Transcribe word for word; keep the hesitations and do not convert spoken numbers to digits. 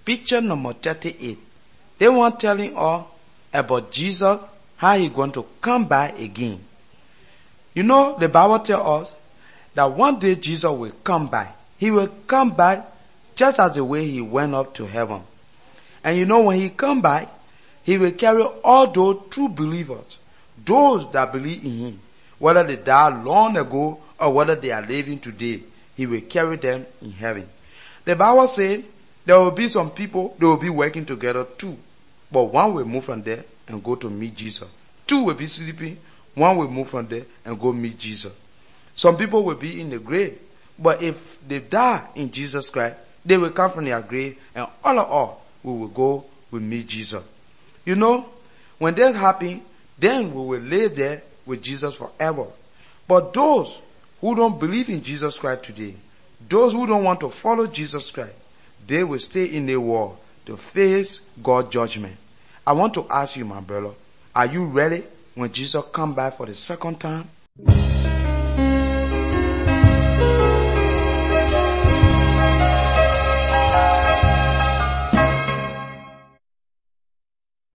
Picture number thirty-eight. They want telling us about Jesus, how he going to come back again. You know, the Bible tells us that one day Jesus will come back. He will come back just as the way he went up to heaven. And you know, when he come back, he will carry all those true believers, those that believe in him, whether they died long ago or whether they are living today, he will carry them in heaven. The Bible says there will be some people, they will be working together too. But one will move from there and go to meet Jesus. Two will be sleeping, one will move from there and go meet Jesus. Some people will be in the grave, but if they die in Jesus Christ, they will come from their grave and all of us, we will go, we meet Jesus. You know, when that happens, then we will live there with Jesus forever. But those who don't believe in Jesus Christ today, those who don't want to follow Jesus Christ, they will stay in the world to face God's judgment. I want to ask you, my brother, are you ready when Jesus come back for the second time?